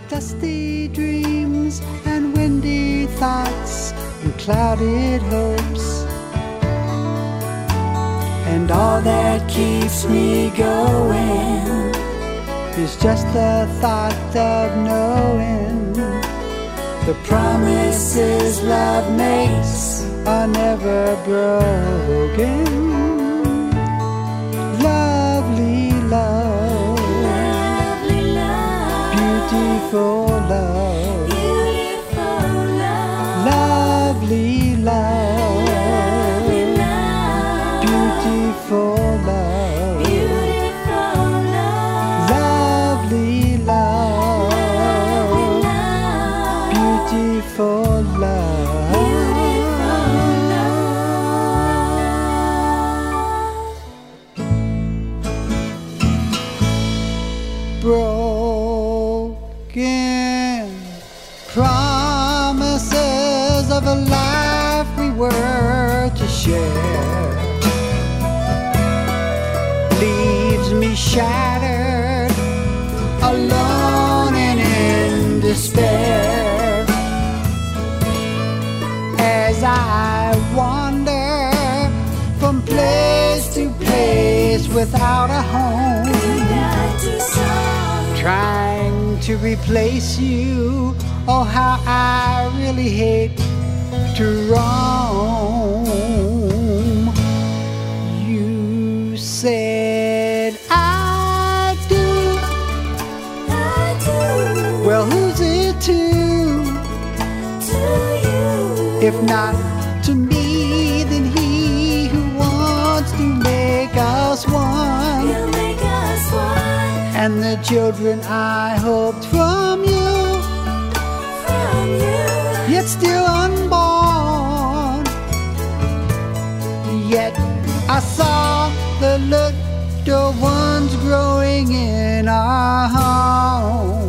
dusty dreams and windy thoughts and clouded hopes. And all that keeps me going is just the thought of knowing the promises love makes are never broken. Lovely love, lovely love, beautiful love, beautiful love, lovely love, lovely love, beautiful love, beautiful love, lovely love, beautiful love. Broken promises of a life we were to share leaves me shattered, alone and in despair, as I wander from place to place without a home, trying to replace you. Oh, how I really hate to roam. You said I do. Well, who's it to? If not to me, then he who wants to make us one. And the children I hoped from you, yet still unborn. Yet I saw the little ones growing in our home.